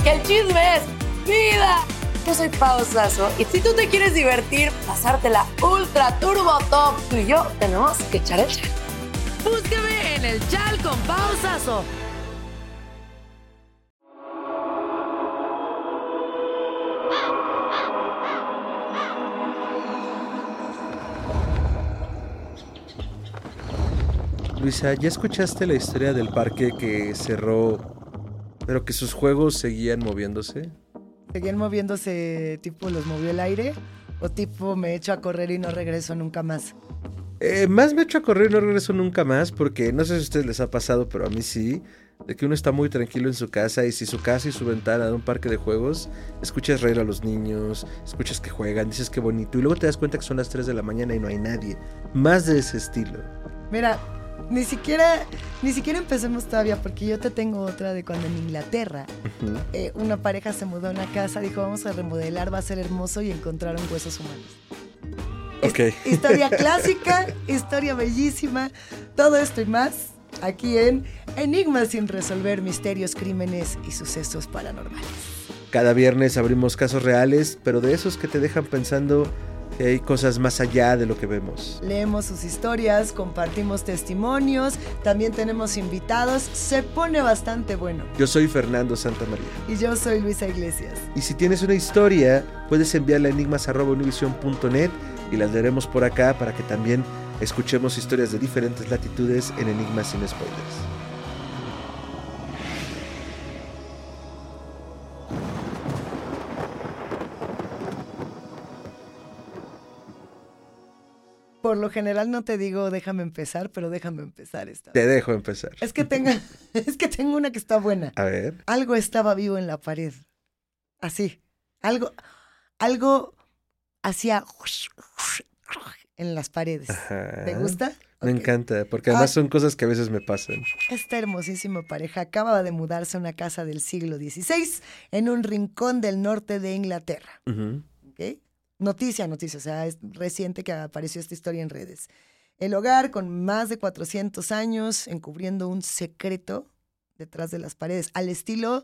que el chisme es vida. Yo soy Pau Sasso y si tú te quieres divertir, pasártela ultra turbo top, tú y yo tenemos que echar el chal. Búsqueme en el Chal con Pau Sasso. Luisa, ¿ya escuchaste la historia del parque que cerró, pero que sus juegos seguían moviéndose? ¿Seguían moviéndose tipo los movió el aire? ¿O tipo me echo a correr y no regreso nunca más? Más me echo a correr y no regreso nunca más, porque no sé si a ustedes les ha pasado, pero a mí sí, de que uno está muy tranquilo en su casa y si su casa y su ventana de un parque de juegos, escuchas reír a los niños, escuchas que juegan, dices qué bonito, y luego te das cuenta que son las 3 de la mañana y no hay nadie. Más de ese estilo. Mira, ni siquiera empecemos todavía, porque yo te tengo otra de cuando en Inglaterra una pareja se mudó a una casa, dijo vamos a remodelar, va a ser hermoso y encontraron huesos humanos. Ok. Historia clásica, historia bellísima, todo esto y más aquí en Enigmas sin resolver, misterios, crímenes y sucesos paranormales. Cada viernes abrimos casos reales, pero de esos que te dejan pensando que hay cosas más allá de lo que vemos. Leemos sus historias, compartimos testimonios, también tenemos invitados, se pone bastante bueno. Yo soy Fernando Santamaría. Y yo soy Luisa Iglesias. Y si tienes una historia, puedes enviarla a enigmas@univision.net y las leeremos por acá para que también escuchemos historias de diferentes latitudes en Enigmas sin Spoilers. Por lo general no te digo déjame empezar, pero déjame empezar esta. Te dejo empezar. Es que tengo una que está buena. A ver. Algo estaba vivo en la pared. Así. Algo hacía en las paredes. Ajá. ¿Te gusta? Me Ok. encanta, porque además son cosas que a veces me pasan. Esta hermosísima pareja acababa de mudarse a una casa del siglo XVI en un rincón del norte de Inglaterra. Uh-huh. ¿Ok? Noticia, o sea, es reciente que apareció esta historia en redes. El hogar, con más de 400 años, encubriendo un secreto detrás de las paredes, al estilo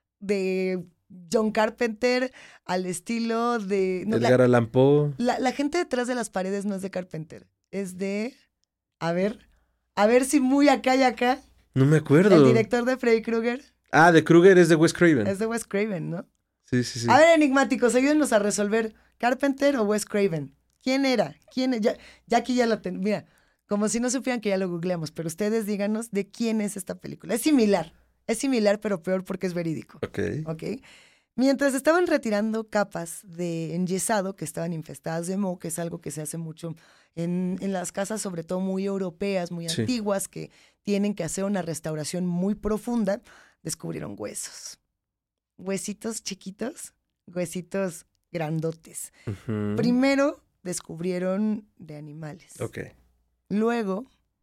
de John Carpenter, al estilo de... no, Edgar Allan Poe. la gente detrás de las paredes no es de Carpenter, es de... A ver si muy acá y acá. No me acuerdo. El director de Freddy Krueger. Ah, de Krueger es de Wes Craven. Es de Wes Craven, ¿no? Sí, sí, sí. A ver, enigmáticos, ayúdenos a resolver. ¿Carpenter o Wes Craven? ¿Quién era? Ya aquí ya lo tengo. Mira, como si no supieran que ya lo googleamos, pero ustedes díganos de quién es esta película. Es similar, pero peor porque es verídico. Ok. Mientras estaban retirando capas de enyesado que estaban infestadas de moho, que es algo que se hace mucho en las casas, sobre todo muy europeas, muy Sí. antiguas, que tienen que hacer una restauración muy profunda, descubrieron huesos. Huesitos chiquitos, huesitos grandotes. Uh-huh. Primero descubrieron de animales. Ok. Luego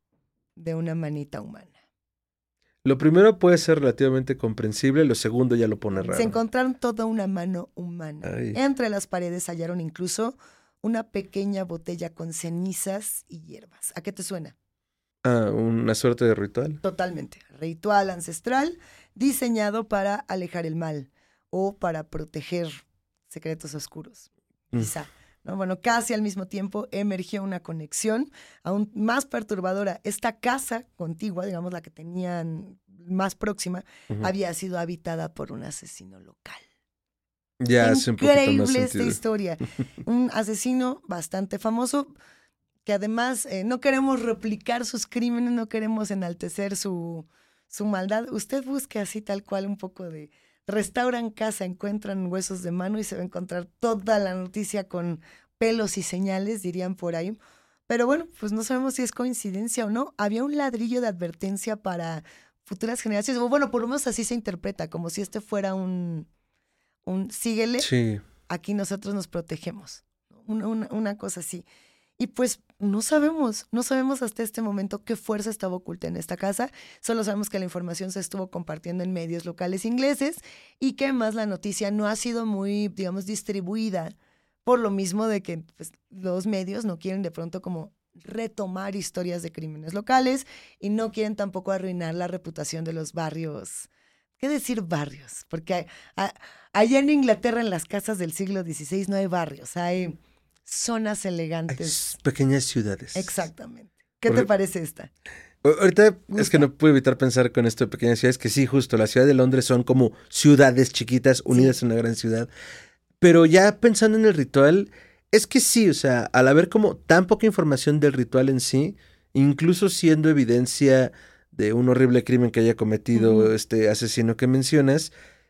de una manita humana. Lo primero puede ser relativamente comprensible, lo segundo ya lo pone raro. Se encontraron toda una mano humana. Ay. Entre las paredes hallaron incluso una pequeña botella con cenizas y hierbas. ¿A qué te suena? Ah, una suerte de ritual. Totalmente. Ritual ancestral diseñado para alejar el mal o para proteger secretos oscuros. Quizá. ¿No? Bueno, casi al mismo tiempo emergió una conexión aún más perturbadora. Esta casa contigua, digamos la que tenían más próxima, había sido habitada por un asesino local. Ya hace un poquito más Increíble esta sentido. historia. Un asesino bastante famoso que además no queremos replicar sus crímenes, no queremos enaltecer su maldad. Usted busque así tal cual un poco de... Restauran casa, encuentran huesos de mano y se va a encontrar toda la noticia con pelos y señales, dirían por ahí. Pero bueno, pues no sabemos si es coincidencia o no. Había un ladrillo de advertencia para futuras generaciones. O bueno, por lo menos así se interpreta, como si este fuera un síguele, Sí. aquí nosotros nos protegemos. Una cosa así. Y pues no sabemos hasta este momento qué fuerza estaba oculta en esta casa. Solo sabemos que la información se estuvo compartiendo en medios locales ingleses y que más la noticia no ha sido muy, digamos, distribuida por lo mismo de que pues, los medios no quieren de pronto como retomar historias de crímenes locales y no quieren tampoco arruinar la reputación de los barrios ¿Qué decir barrios? Porque allá en Inglaterra, en las casas del siglo XVI, no hay barrios, hay zonas elegantes. Pequeñas ciudades. Exactamente. ¿Qué te parece esta? Ahorita es que no puedo evitar pensar con esto de pequeñas ciudades, que sí, justo, la ciudad de Londres son como ciudades chiquitas unidas en una gran ciudad. Pero ya pensando en el ritual, es que sí, o sea, al haber como tan poca información del ritual en sí, incluso siendo evidencia de un horrible crimen que haya cometido este asesino que mencionas,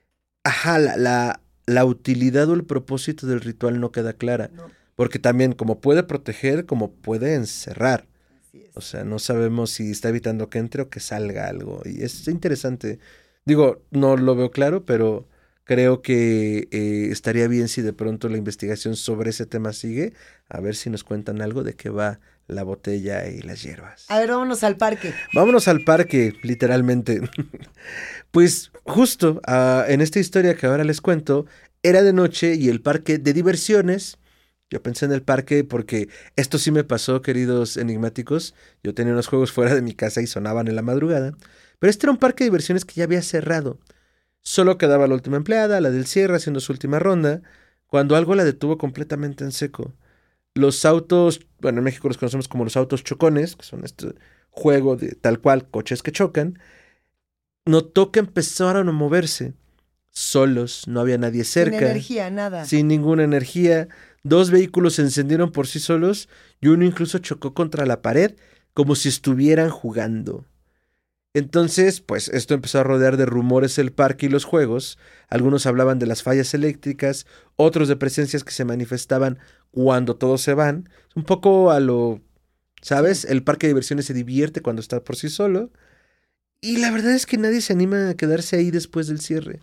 la utilidad o el propósito del ritual no queda clara. No. Porque también como puede proteger, como puede encerrar. O sea, no sabemos si está evitando que entre o que salga algo. Y es interesante. Digo, no lo veo claro, pero creo que estaría bien si de pronto la investigación sobre ese tema sigue. A ver si nos cuentan algo de qué va la botella y las hierbas. A ver, vámonos al parque. Vámonos al parque, literalmente. Pues justo en esta historia que ahora les cuento, era de noche y el parque de diversiones... Yo pensé en el parque porque esto sí me pasó, queridos enigmáticos. Yo tenía unos juegos fuera de mi casa y sonaban en la madrugada. Pero este era un parque de diversiones que ya había cerrado. Solo quedaba la última empleada, la del cierre, haciendo su última ronda, cuando algo la detuvo completamente en seco. Los autos, bueno, en México los conocemos como los autos chocones, que son este juego de tal cual, coches que chocan. Notó que empezaron a moverse. Solos, no había nadie cerca. Sin energía, nada. Sin ninguna energía. 2 vehículos se encendieron por sí solos y uno incluso chocó contra la pared como si estuvieran jugando. Entonces, pues esto empezó a rodear de rumores el parque y los juegos. Algunos hablaban de las fallas eléctricas, otros de presencias que se manifestaban cuando todos se van. Un poco a lo, ¿sabes? El parque de diversiones se divierte cuando está por sí solo. Y la verdad es que nadie se anima a quedarse ahí después del cierre.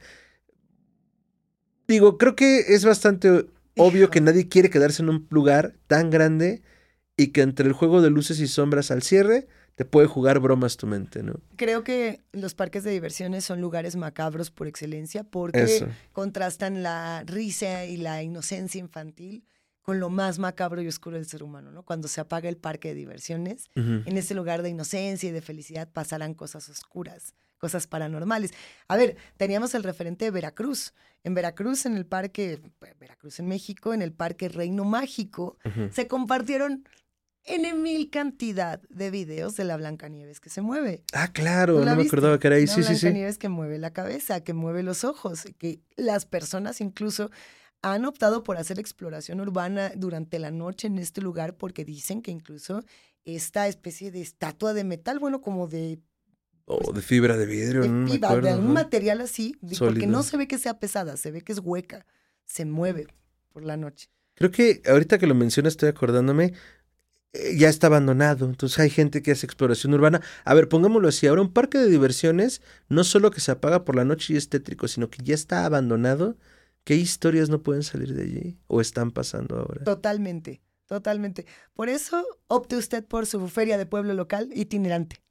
Digo, creo que es bastante obvio que nadie quiere quedarse en un lugar tan grande y que entre el juego de luces y sombras al cierre te puede jugar bromas tu mente, ¿no? Creo que los parques de diversiones son lugares macabros por excelencia porque contrastan la risa y la inocencia infantil con lo más macabro y oscuro del ser humano, ¿no? Cuando se apaga el parque de diversiones, en ese lugar de inocencia y de felicidad pasarán cosas oscuras, cosas paranormales. A ver, teníamos el referente de Veracruz. En Veracruz, en el parque, Veracruz en México, en el parque Reino Mágico, se compartieron mil cantidad de videos de la Blancanieves que se mueve. Ah, claro, no me acordaba que era ahí. Sí. Blancanieves que mueve la cabeza, que mueve los ojos, que las personas incluso han optado por hacer exploración urbana durante la noche en este lugar porque dicen que incluso esta especie de estatua de metal, bueno, como de... O de fibra de vidrio, no me acuerdo. De algún material así, porque no se ve que sea pesada, se ve que es hueca, se mueve por la noche. Creo que ahorita que lo mencionas estoy acordándome, ya está abandonado, entonces hay gente que hace exploración urbana. A ver, pongámoslo así, ahora un parque de diversiones, no solo que se apaga por la noche y es tétrico, sino que ya está abandonado. ¿Qué historias no pueden salir de allí o están pasando ahora? Totalmente. Por eso, opte usted por su feria de pueblo local itinerante.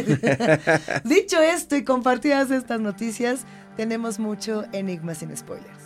Dicho esto y compartidas estas noticias, tenemos mucho Enigmas sin Spoilers.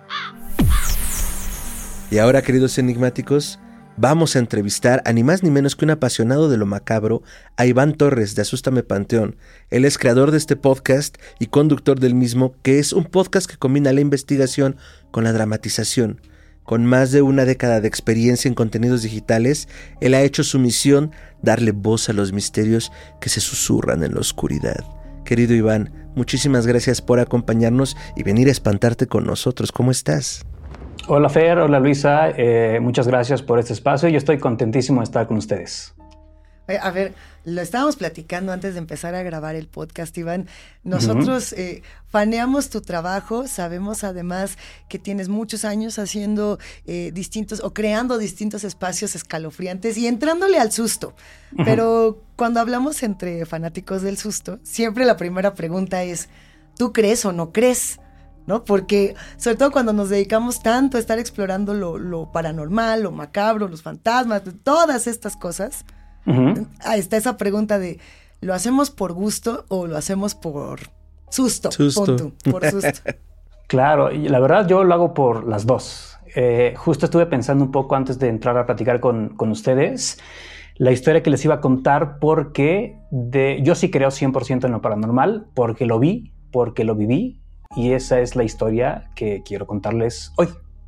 Y ahora, queridos enigmáticos, vamos a entrevistar a ni más ni menos que un apasionado de lo macabro, a Iván Torres de Asústame Panteón. Él es creador de este podcast y conductor del mismo, que es un podcast que combina la investigación con la dramatización. Con más de una década de experiencia en contenidos digitales, él ha hecho su misión darle voz a los misterios que se susurran en la oscuridad. Querido Iván, muchísimas gracias por acompañarnos y venir a espantarte con nosotros. ¿Cómo estás? Hola Fer, hola Luisa, muchas gracias por este espacio. Yo estoy contentísimo de estar con ustedes. A ver, lo estábamos platicando antes de empezar a grabar el podcast, Iván. Nosotros faneamos tu trabajo, sabemos además que tienes muchos años haciendo distintos o creando distintos espacios escalofriantes y entrándole al susto. Pero cuando hablamos entre fanáticos del susto, siempre la primera pregunta es, ¿tú crees o no crees? ¿No? Porque sobre todo cuando nos dedicamos tanto a estar explorando lo paranormal, lo macabro, los fantasmas, todas estas cosas, está esa pregunta de ¿lo hacemos por gusto o lo hacemos por susto? Por susto. Claro, y la verdad yo lo hago por las dos. Justo estuve pensando un poco antes de entrar a platicar con ustedes la historia que les iba a contar porque yo sí creo 100% en lo paranormal porque lo vi, porque lo viví y esa es la historia que quiero contarles hoy.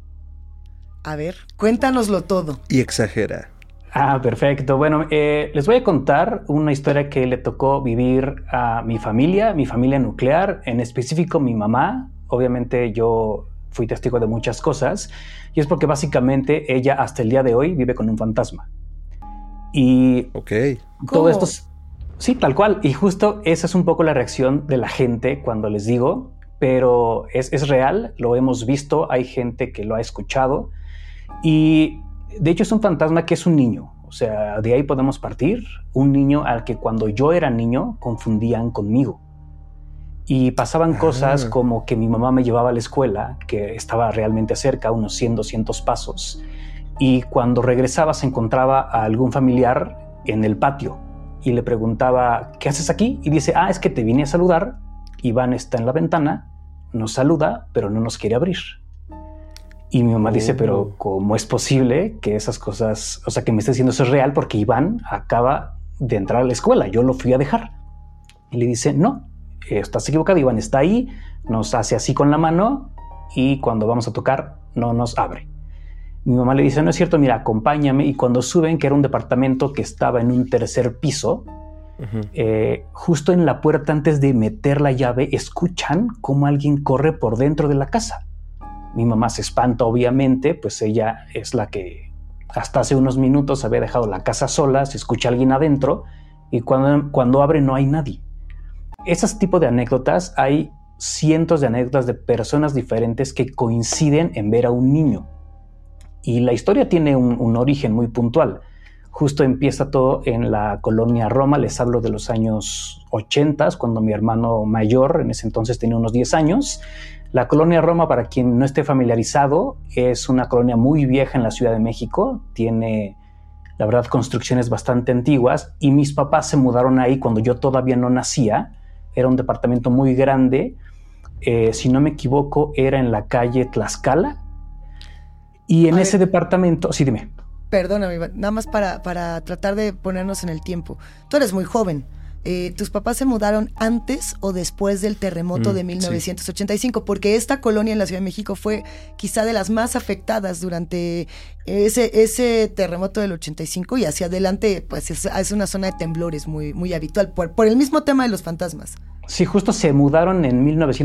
A ver, cuéntanoslo todo. Y exagera. Perfecto. Bueno, les voy a contar una historia que le tocó vivir a mi familia nuclear, en específico mi mamá. Obviamente yo fui testigo de muchas cosas y es porque básicamente ella hasta el día de hoy vive con un fantasma. Y todo esto, sí, tal cual. Y justo esa es un poco la reacción de la gente cuando les digo, pero es real, lo hemos visto, hay gente que lo ha escuchado y de hecho es un fantasma que es un niño. O sea, de ahí podemos partir, un niño al que cuando yo era niño confundían conmigo. Y pasaban cosas como que mi mamá me llevaba a la escuela, que estaba realmente cerca, unos 100, 200 pasos. Y cuando regresaba se encontraba a algún familiar en el patio y le preguntaba, ¿qué haces aquí? Y dice, es que te vine a saludar. Iván está en la ventana, nos saluda, pero no nos quiere abrir. Y mi mamá dice, pero ¿cómo es posible que esas cosas, o sea, que me esté diciendo eso es real? Porque Iván acaba de entrar a la escuela, yo lo fui a dejar. Y le dice, no, estás equivocado, Iván está ahí, nos hace así con la mano y cuando vamos a tocar no nos abre. Mi mamá le dice, no es cierto, mira, acompáñame. Y cuando suben, que era un departamento que estaba en un tercer piso, justo en la puerta antes de meter la llave, escuchan cómo alguien corre por dentro de la casa. Mi mamá se espanta, obviamente, pues ella es la que hasta hace unos minutos había dejado la casa sola, se escucha a alguien adentro y cuando abre no hay nadie. Esos tipos de anécdotas, hay cientos de anécdotas de personas diferentes que coinciden en ver a un niño. Y la historia tiene un origen muy puntual. Justo empieza todo en la colonia Roma, les hablo de los años 80, cuando mi hermano mayor, en ese entonces tenía unos 10 años. La colonia Roma, para quien no esté familiarizado, es una colonia muy vieja en la Ciudad de México. Tiene, la verdad, construcciones bastante antiguas y mis papás se mudaron ahí cuando yo todavía no nacía. Era un departamento muy grande. Si no me equivoco, era en la calle Tlaxcala. Y en ese departamento... Sí, dime. Perdóname, Iván, nada más para tratar de ponernos en el tiempo. Tú eres muy joven. ¿Tus papás se mudaron antes o después del terremoto de 1985? Sí. Porque esta colonia en la Ciudad de México fue quizá de las más afectadas durante ese terremoto del 85 y hacia adelante pues es una zona de temblores muy, muy habitual por el mismo tema de los fantasmas. Sí, justo se mudaron en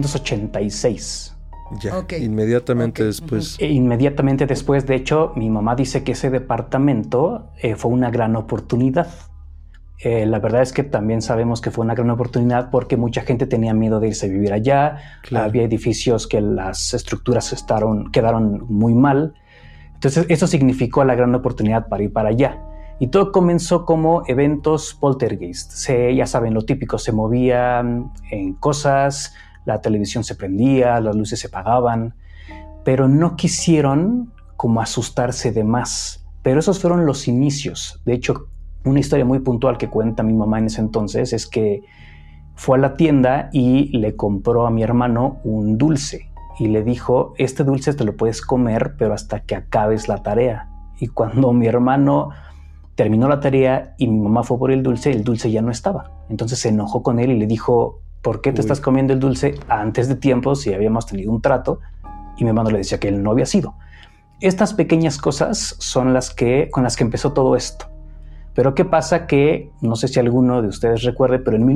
1986. Ya, inmediatamente después. Inmediatamente después, de hecho, mi mamá dice que ese departamento fue una gran oportunidad. La verdad es que también sabemos que fue una gran oportunidad porque mucha gente tenía miedo de irse a vivir allá. Claro. Había edificios que las estructuras quedaron muy mal. Entonces eso significó la gran oportunidad para ir para allá. Y todo comenzó como eventos poltergeist. Ya saben, lo típico, se movían en cosas, la televisión se prendía, las luces se apagaban, pero no quisieron como asustarse de más. Pero esos fueron los inicios. De hecho, una historia muy puntual que cuenta mi mamá en ese entonces es que fue a la tienda y le compró a mi hermano un dulce y le dijo, este dulce te lo puedes comer, pero hasta que acabes la tarea. Y cuando mi hermano terminó la tarea y mi mamá fue por el dulce ya no estaba. Entonces se enojó con él y le dijo, ¿por qué te estás comiendo el dulce antes de tiempo si habíamos tenido un trato? Y mi hermano le decía que él no había sido. Estas pequeñas cosas son con las que empezó todo esto. Pero ¿qué pasa? Que no sé si alguno de ustedes recuerde, pero en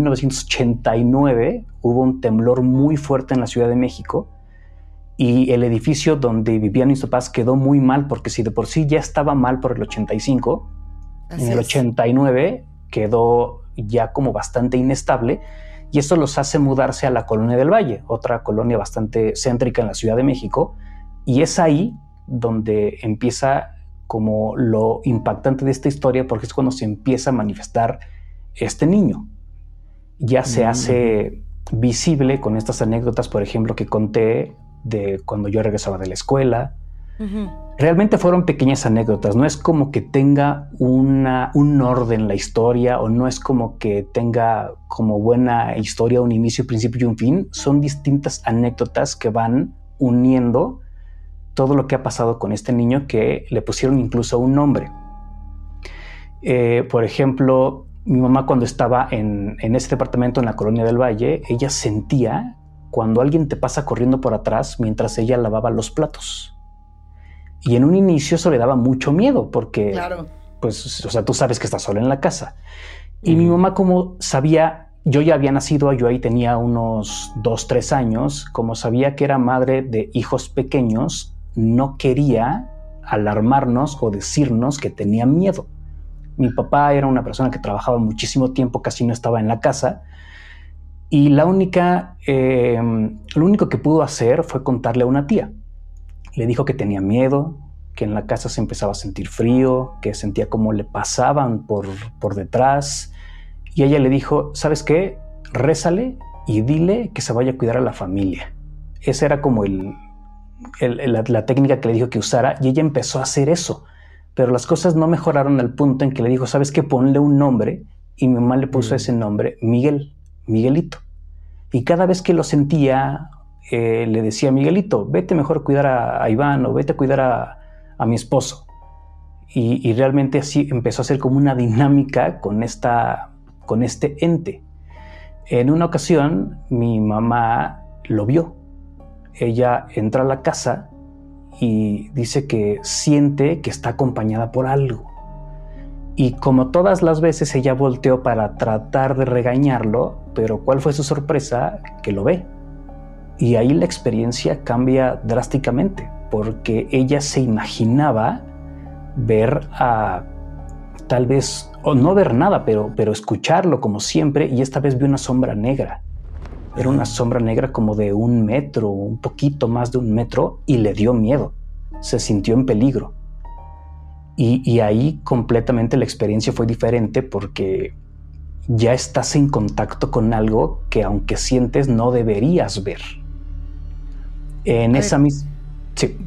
1989 hubo un temblor muy fuerte en la Ciudad de México y el edificio donde vivían mis papás quedó muy mal, porque si de por sí ya estaba mal por el 85, en el 89 quedó ya como bastante inestable y eso los hace mudarse a la Colonia del Valle, otra colonia bastante céntrica en la Ciudad de México, y es ahí donde empieza como lo impactante de esta historia, porque es cuando se empieza a manifestar este niño. Ya se hace visible con estas anécdotas, por ejemplo, que conté de cuando yo regresaba de la escuela. Realmente fueron pequeñas anécdotas, no es como que tenga un orden la historia, o no es como que tenga como buena historia, un inicio, principio y un fin. Son distintas anécdotas que van uniendo todo lo que ha pasado con este niño, que le pusieron incluso un nombre. Por ejemplo, mi mamá cuando estaba en ese departamento en la Colonia del Valle, ella sentía cuando alguien te pasa corriendo por atrás mientras ella lavaba los platos. Y en un inicio eso le daba mucho miedo porque, Claro. pues, o sea, tú sabes que estás sola en la casa. Y mi mamá, como sabía, yo ya había nacido, yo ahí tenía unos 2, 3 años, como sabía que era madre de hijos pequeños, no quería alarmarnos o decirnos que tenía miedo. Mi papá era una persona que trabajaba muchísimo tiempo, casi no estaba en la casa. Y lo único que pudo hacer fue contarle a una tía. Le dijo que tenía miedo, que en la casa se empezaba a sentir frío, que sentía como le pasaban por detrás. Y ella le dijo, ¿sabes qué? Rézale y dile que se vaya a cuidar a la familia. Esa era como la técnica que le dijo que usara, y ella empezó a hacer eso. Pero las cosas no mejoraron al punto en que le dijo, ¿sabes qué? Ponle un nombre. Y mi mamá le puso ese nombre, Miguelito. Y cada vez que lo sentía, le decía, Miguelito, vete mejor a cuidar a Iván, o vete a cuidar a mi esposo. Y realmente así empezó a ser como una dinámica con este ente. En una ocasión, mi mamá lo vio. Ella entra a la casa y dice que siente que está acompañada por algo. Y como todas las veces, ella volteó para tratar de regañarlo, pero ¿cuál fue su sorpresa? Que lo ve. Y ahí la experiencia cambia drásticamente, porque ella se imaginaba ver tal vez, o no ver nada, pero escucharlo como siempre, y esta vez vio una sombra negra. Era una sombra negra como de 1 metro, un poquito más de 1 metro, y le dio miedo. Se sintió en peligro. Y ahí completamente la experiencia fue diferente, porque ya estás en contacto con algo que, aunque sientes, no deberías ver. En esa misma... Sí.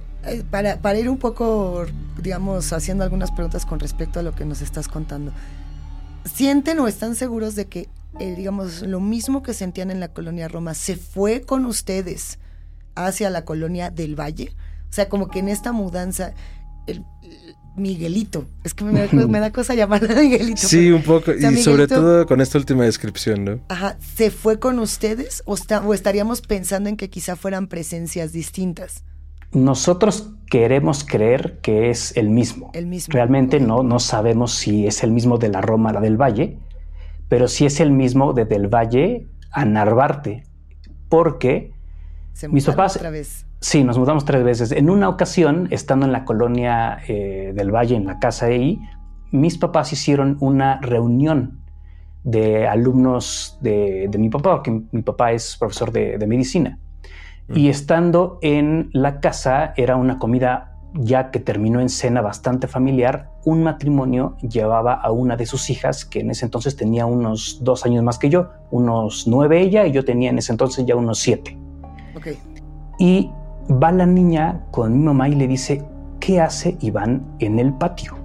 Para ir un poco, digamos, haciendo algunas preguntas con respecto a lo que nos estás contando. ¿Sienten o están seguros de que, digamos, lo mismo que sentían en la colonia Roma se fue con ustedes hacia la colonia del Valle? O sea, como que en esta mudanza, el Miguelito, es que me da cosa llamarlo Miguelito. Sí, pero, un poco, o sea, y sobre Miguelito, todo con esta última descripción, ¿no? Ajá, ¿se fue con ustedes o estaríamos pensando en que quizá fueran presencias distintas? Nosotros queremos creer que es el mismo. El mismo. Realmente no sabemos si es el mismo de la Roma a la del Valle, pero sí es el mismo de del Valle a Narvarte, porque mis papás... otra vez. Sí, nos mudamos 3 veces. En una ocasión, estando en la colonia del Valle, en la casa de ahí, mis papás hicieron una reunión de alumnos de mi papá, porque mi papá es profesor de medicina. Y estando en la casa, era una comida ya que terminó en cena bastante familiar. Un matrimonio llevaba a una de sus hijas, que en ese entonces tenía unos 2 años más que yo, unos 9 ella, y yo tenía en ese entonces ya unos 7. Okay. Y va la niña con mi mamá y le dice, ¿qué hace Iván en el patio?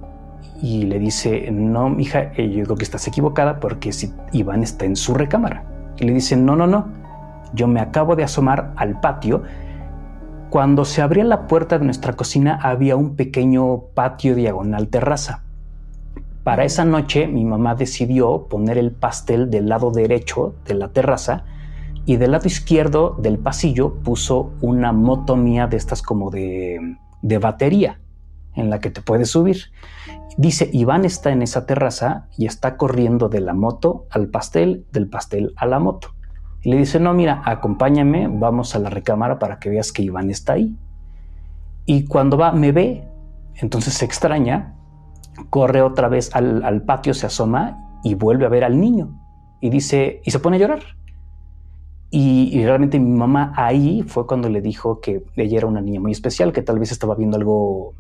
Y le dice, no, mija, yo creo que estás equivocada, porque si Iván está en su recámara. Y le dice, no. Yo me acabo de asomar al patio. Cuando se abría la puerta de nuestra cocina, había un pequeño patio diagonal terraza. Para esa noche, mi mamá decidió poner el pastel del lado derecho de la terraza, y del lado izquierdo del pasillo puso una moto mía de estas como de batería, en la que te puedes subir. Dice, Iván está en esa terraza y está corriendo de la moto al pastel, del pastel a la moto. Y le dice, no, mira, acompáñame, vamos a la recámara para que veas que Iván está ahí. Y cuando me ve, entonces se extraña, corre otra vez al patio, se asoma y vuelve a ver al niño. Y dice, y se pone a llorar. Y realmente mi mamá ahí fue cuando le dijo que ella era una niña muy especial, que tal vez estaba viendo algo,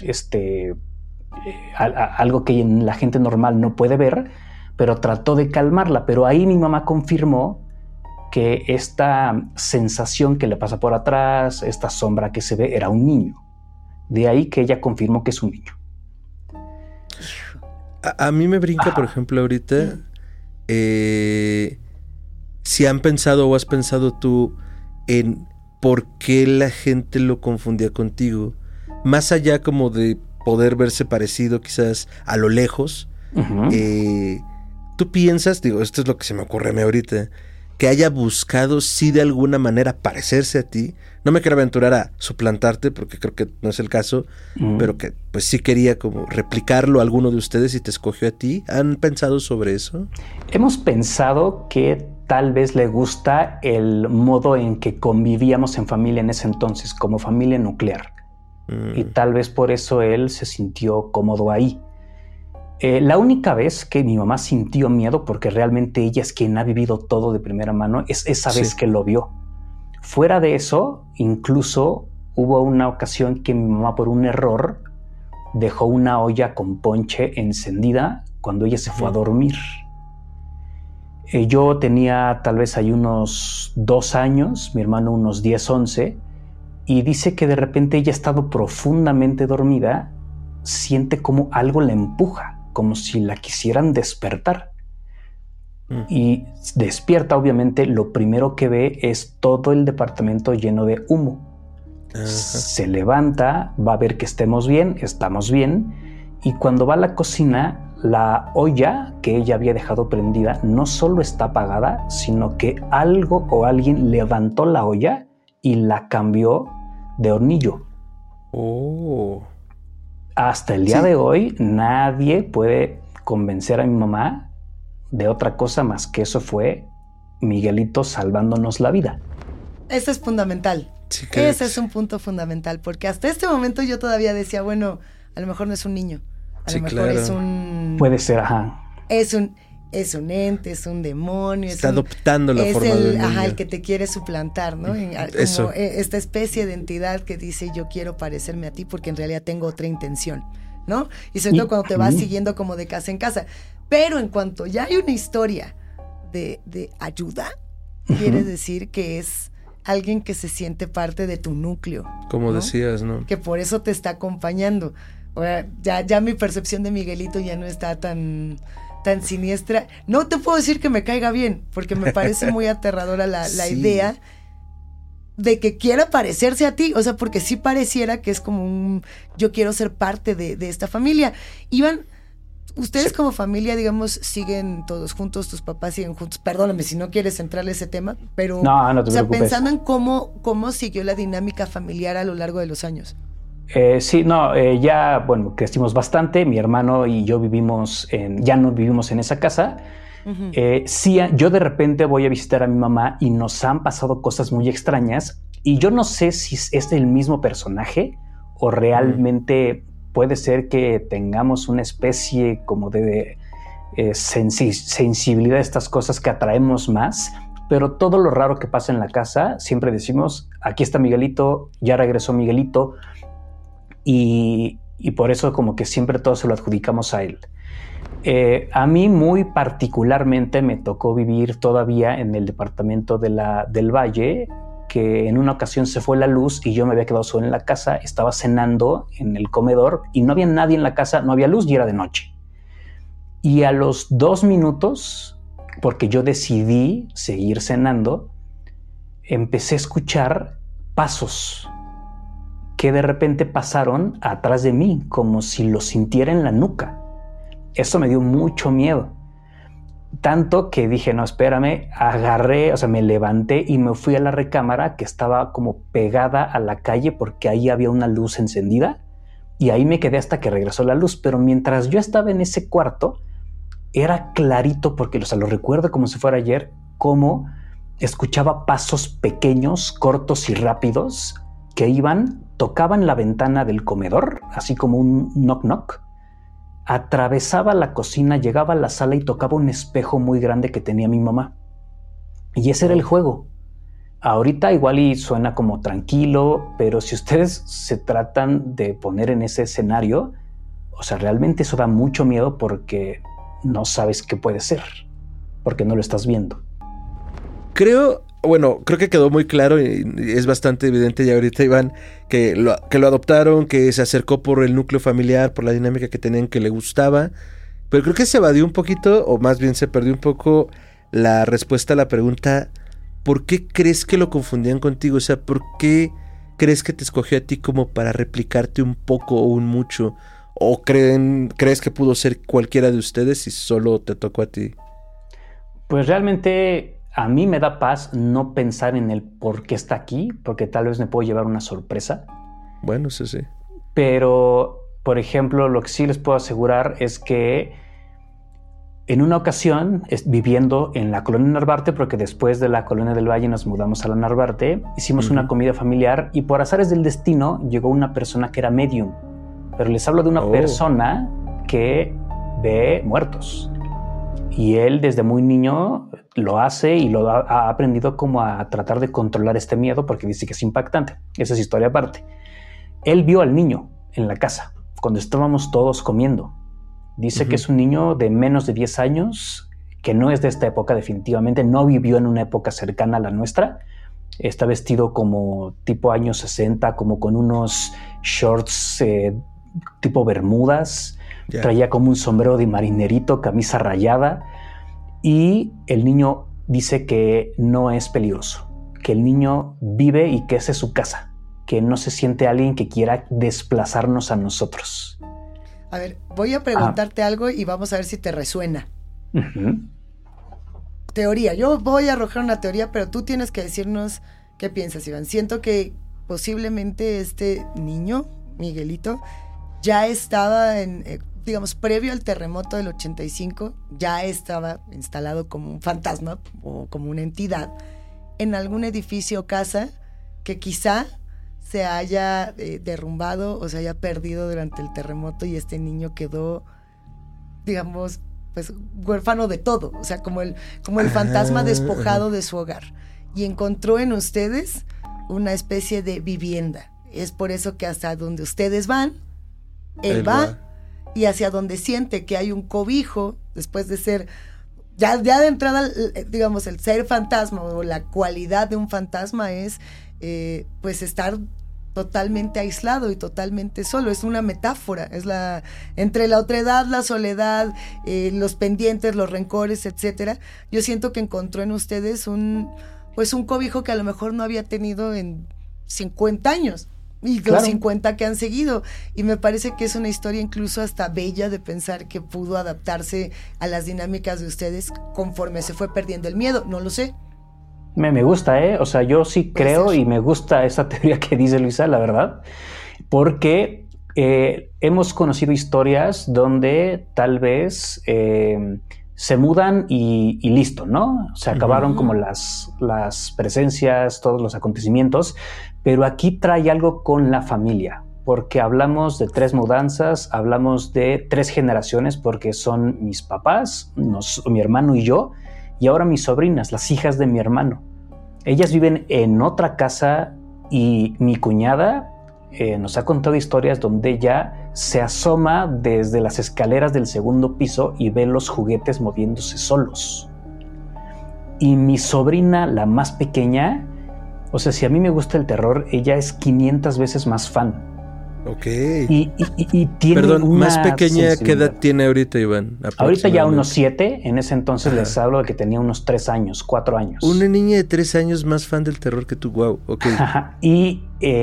algo que la gente normal no puede ver, pero trató de calmarla. Pero ahí mi mamá confirmó que esta sensación que le pasa por atrás, esta sombra que se ve, era un niño. De ahí que ella confirmó que es un niño. A mí me brinca, por ejemplo, ahorita, si han pensado o has pensado tú en por qué la gente lo confundía contigo, más allá como de poder verse parecido quizás a lo lejos. Tú piensas, digo, esto es lo que se me ocurre a mí ahorita, que haya buscado sí de alguna manera parecerse a ti? No me quiero aventurar a suplantarte porque creo que no es el caso, pero que pues sí quería como replicarlo a alguno de ustedes y te escogió a ti. ¿Han pensado sobre eso? Hemos pensado que tal vez le gusta el modo en que convivíamos en familia en ese entonces, como familia nuclear. Y tal vez por eso él se sintió cómodo ahí. La única vez que mi mamá sintió miedo, porque realmente ella es quien ha vivido todo de primera mano, es esa vez que lo vio. Fuera de eso, incluso hubo una ocasión que mi mamá, por un error, dejó una olla con ponche encendida cuando ella se fue a dormir. Yo tenía tal vez ahí unos 2 años, mi hermano unos 10, 11, y dice que de repente ella, estado profundamente dormida, siente como algo la empuja, como si la quisieran despertar. Y despierta, obviamente, lo primero que ve es todo el departamento lleno de humo. Se levanta, va a ver que estamos bien, y cuando va a la cocina, la olla que ella había dejado prendida no solo está apagada, sino que algo o alguien levantó la olla y la cambió de hornillo. Hasta el día de hoy, nadie puede convencer a mi mamá de otra cosa más que eso fue Miguelito salvándonos la vida. Eso es fundamental. Sí, ese es un punto fundamental, porque hasta este momento yo todavía decía, bueno, a lo mejor no es un niño, a lo mejor es un... Puede ser, ajá. Es un ente, es un demonio. Está adoptando la forma del niño. El que te quiere suplantar, ¿no? Como esta especie de entidad que dice, yo quiero parecerme a ti porque en realidad tengo otra intención, ¿no? Y sobre todo cuando te vas siguiendo como de casa en casa. Pero en cuanto ya hay una historia de ayuda, quiere decir que es alguien que se siente parte de tu núcleo. Como decías, ¿no? Que por eso te está acompañando. O sea, ya mi percepción de Miguelito ya no está tan siniestra. No te puedo decir que me caiga bien, porque me parece muy aterradora la idea de que quiera parecerse a ti. O sea, porque sí pareciera que es como yo quiero ser parte de esta familia. Iván, ustedes como familia, digamos, siguen todos juntos, tus papás siguen juntos. Perdóname si no quieres entrarle a ese tema, pero no te preocupes. Pensando en cómo siguió la dinámica familiar a lo largo de los años. Ya, bueno, crecimos bastante. Mi hermano y yo ya no vivimos en esa casa. Yo de repente voy a visitar a mi mamá y nos han pasado cosas muy extrañas. Y yo no sé si es el mismo personaje o realmente puede ser que tengamos una especie como de sensibilidad a estas cosas que atraemos más. Pero todo lo raro que pasa en la casa, siempre decimos, aquí está Miguelito, ya regresó Miguelito. Y por eso como que siempre todo se lo adjudicamos a él. A mí muy particularmente me tocó vivir todavía en el departamento del Valle, que en una ocasión se fue la luz y yo me había quedado solo en la casa, estaba cenando en el comedor y no había nadie en la casa, no había luz y era de noche. Y a los 2 minutos, porque yo decidí seguir cenando, empecé a escuchar pasos que de repente pasaron atrás de mí, como si lo sintiera en la nuca. Eso me dio mucho miedo. Tanto que dije, no, espérame, me levanté y me fui a la recámara que estaba como pegada a la calle porque ahí había una luz encendida y ahí me quedé hasta que regresó la luz. Pero mientras yo estaba en ese cuarto, era clarito porque, lo recuerdo como si fuera ayer, cómo escuchaba pasos pequeños, cortos y rápidos que tocaban la ventana del comedor, así como un knock-knock, atravesaba la cocina, llegaba a la sala y tocaba un espejo muy grande que tenía mi mamá. Y ese era el juego. Ahorita igual y suena como tranquilo, pero si ustedes se tratan de poner en ese escenario, o sea, realmente eso da mucho miedo porque no sabes qué puede ser, porque no lo estás viendo. Creo que quedó muy claro y es bastante evidente ya ahorita, Iván, que lo adoptaron, que se acercó por el núcleo familiar, por la dinámica que tenían, que le gustaba, pero creo que se evadió un poquito, o más bien se perdió un poco la respuesta a la pregunta, ¿por qué crees que lo confundían contigo? O sea, ¿por qué crees que te escogió a ti como para replicarte un poco o un mucho? ¿O crees que pudo ser cualquiera de ustedes y solo te tocó a ti? Pues realmente a mí me da paz no pensar en el por qué está aquí, porque tal vez me puedo llevar una sorpresa. Bueno, sí. Pero, por ejemplo, lo que sí les puedo asegurar es que en una ocasión, viviendo en la colonia Narvarte, porque después de la colonia del Valle nos mudamos a la Narvarte, hicimos una comida familiar y por azares del destino llegó una persona que era medium. Pero les hablo de una persona que ve muertos. Y él desde muy niño lo hace y lo ha aprendido como a tratar de controlar este miedo porque dice que es impactante. Esa es historia aparte. Él vio al niño en la casa cuando estábamos todos comiendo. Dice que es un niño de menos de 10 años, que no es de esta época definitivamente, no vivió en una época cercana a la nuestra. Está vestido como tipo años 60, como con unos shorts tipo bermudas. Yeah. Traía como un sombrero de marinerito, camisa rayada. Y el niño dice que no es peligroso, que el niño vive y que esa es su casa, que no se siente alguien que quiera desplazarnos a nosotros. A ver, voy a preguntarte algo y vamos a ver si te resuena. Teoría. Yo voy a arrojar una teoría, pero tú tienes que decirnos qué piensas, Iván. Siento que posiblemente este niño, Miguelito, ya estaba digamos, previo al terremoto del 85, ya estaba instalado como un fantasma o como una entidad en algún edificio o casa que quizá se haya derrumbado o se haya perdido durante el terremoto y este niño quedó, digamos, pues huérfano de todo, o sea, como el fantasma despojado de su hogar, y encontró en ustedes una especie de vivienda. Es por eso que hasta donde ustedes van, él va, y hacia donde siente que hay un cobijo, después de ser ya de entrada, digamos, el ser fantasma o la cualidad de un fantasma es pues estar totalmente aislado y totalmente solo. Es una metáfora, es entre la otredad, la soledad, los pendientes, los rencores, etcétera. Yo siento que encontró en ustedes un cobijo que a lo mejor no había tenido en 50 años y los 50 que han seguido, y me parece que es una historia incluso hasta bella de pensar que pudo adaptarse a las dinámicas de ustedes conforme se fue perdiendo el miedo. No lo sé. Me gusta, o sea, yo sí creo y me gusta esa teoría que dice Luisa, la verdad, porque hemos conocido historias donde tal vez se mudan y listo, ¿no? Se acabaron como las presencias, todos los acontecimientos, pero aquí trae algo con la familia, porque hablamos de 3 mudanzas, hablamos de 3 generaciones, porque son mis papás, mi hermano y yo, y ahora mis sobrinas, las hijas de mi hermano. Ellas viven en otra casa y mi cuñada nos ha contado historias donde ella se asoma desde las escaleras del 2º piso y ve los juguetes moviéndose solos. Y mi sobrina, la más pequeña, o sea, si a mí me gusta el terror, ella es 500 veces más fan. Ok. Y tiene más pequeña, ¿qué edad tiene ahorita, Iván? Ahorita ya unos 7, en ese entonces les hablo de que tenía unos 3 años, 4 años. Una niña de 3 años más fan del terror que tú, wow, ok. Y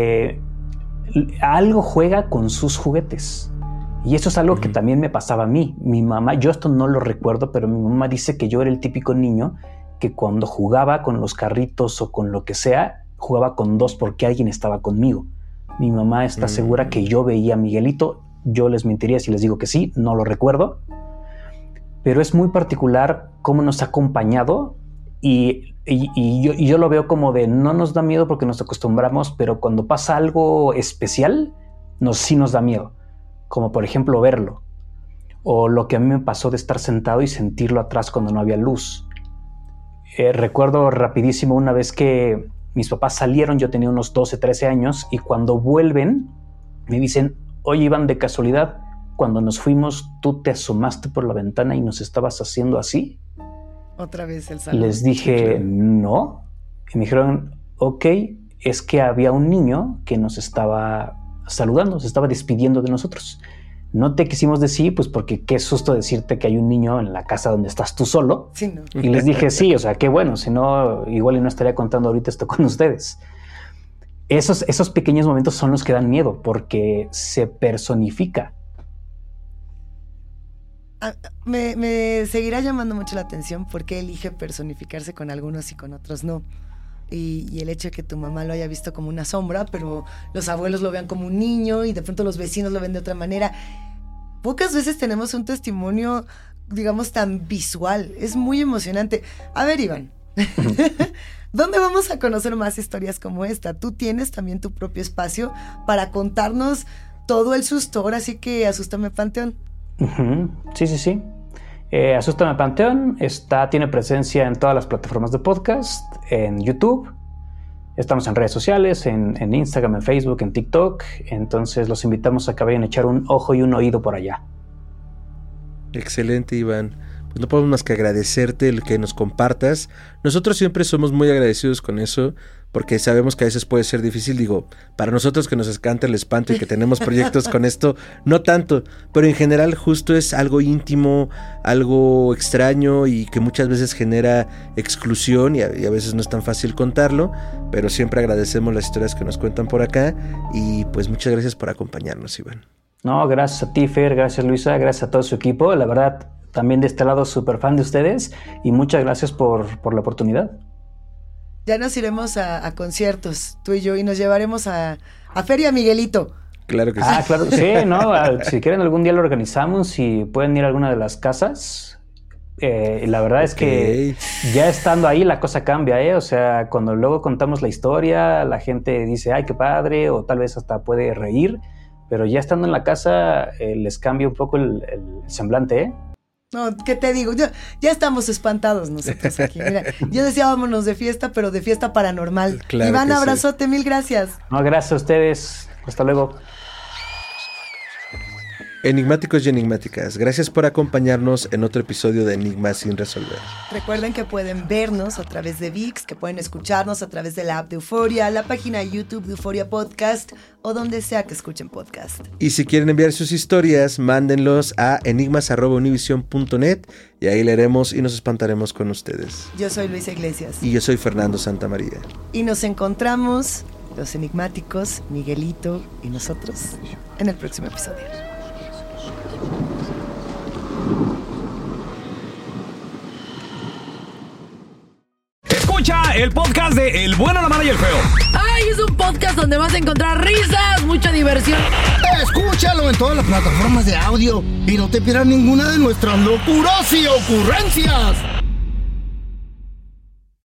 algo juega con sus juguetes. Y eso es algo que también me pasaba a mí. Mi mamá, yo esto no lo recuerdo, pero mi mamá dice que yo era el típico niño que cuando jugaba con los carritos o con lo que sea, jugaba con 2 porque alguien estaba conmigo. Mi mamá está segura que yo veía a Miguelito. Yo les mentiría si les digo que sí, no lo recuerdo. Pero es muy particular cómo nos ha acompañado y yo lo veo como de no nos da miedo porque nos acostumbramos, pero cuando pasa algo especial, sí nos da miedo. Como por ejemplo verlo. O lo que a mí me pasó de estar sentado y sentirlo atrás cuando no había luz. Recuerdo rapidísimo una vez que mis papás salieron, yo tenía unos 12, 13 años, y cuando vuelven me dicen, oye Iván, de casualidad, cuando nos fuimos, ¿tú te asomaste por la ventana y nos estabas haciendo así? Otra vez el salón. Les dije, no. Y me dijeron, ok, es que había un niño que nos estaba saludando, se estaba despidiendo de nosotros. No te quisimos decir, pues porque qué susto decirte que hay un niño en la casa donde estás tú solo. Sí, no. Y les dije, sí, o sea, qué bueno, si no, igual y no estaría contando ahorita esto con ustedes. Esos pequeños momentos son los que dan miedo, porque se personifica. Me seguirá llamando mucho la atención porque elige personificarse con algunos y con otros no. Y el hecho de que tu mamá lo haya visto como una sombra, pero los abuelos lo vean como un niño y de pronto los vecinos lo ven de otra manera. Pocas veces tenemos un testimonio, digamos, tan visual. Es muy emocionante. A ver, Iván, ¿dónde vamos a conocer más historias como esta? Tú tienes también tu propio espacio para contarnos todo el susto. Ahora sí que Asústame Panteón. Sí. Asústame Panteón tiene presencia en todas las plataformas de podcast, en YouTube, estamos en redes sociales, en Instagram, en Facebook, en TikTok, entonces los invitamos a que vayan a echar un ojo y un oído por allá. Excelente, Iván. Pues no podemos más que agradecerte el que nos compartas. Nosotros siempre somos muy agradecidos con eso, porque sabemos que a veces puede ser difícil. Digo, para nosotros que nos encanta el espanto y que tenemos proyectos con esto, no tanto, pero en general justo es algo íntimo, algo extraño y que muchas veces genera exclusión y a veces no es tan fácil contarlo, pero siempre agradecemos las historias que nos cuentan por acá y pues muchas gracias por acompañarnos, Iván. No, gracias a ti, Fer, gracias Luisa, gracias a todo su equipo, la verdad, también de este lado súper fan de ustedes y muchas gracias por la oportunidad. Ya nos iremos a conciertos, tú y yo, y nos llevaremos a Feria Miguelito. Claro que sí. Claro, sí, ¿no? Si quieren algún día lo organizamos y pueden ir a alguna de las casas. La verdad es que ya estando ahí la cosa cambia, ¿eh? O sea, cuando luego contamos la historia, la gente dice, ay, qué padre, o tal vez hasta puede reír, pero ya estando en la casa les cambia un poco el semblante, ¿eh? No, ¿qué te digo? Ya estamos espantados nosotros aquí. Mira, yo decía vámonos de fiesta, pero de fiesta paranormal. Claro. Iván, abrazote, mil gracias. No, gracias a ustedes. Hasta luego. Enigmáticos y enigmáticas, gracias por acompañarnos en otro episodio de Enigmas sin resolver. Recuerden que pueden vernos a través de ViX, que pueden escucharnos a través de la app de Euforia, la página de YouTube de Euforia Podcast o donde sea que escuchen podcast. Y si quieren enviar sus historias, mándenlos a enigmas@univision.net y ahí leeremos y nos espantaremos con ustedes. Yo soy Luisa Iglesias. Y yo soy Fernando Santamaría. Y nos encontramos, los enigmáticos, Miguelito y nosotros, en el próximo episodio. Escucha el podcast de El Bueno, la Mala y el Feo. ¡Ay, es un podcast donde vas a encontrar risas, mucha diversión! Escúchalo en todas las plataformas de audio y no te pierdas ninguna de nuestras locuras y ocurrencias.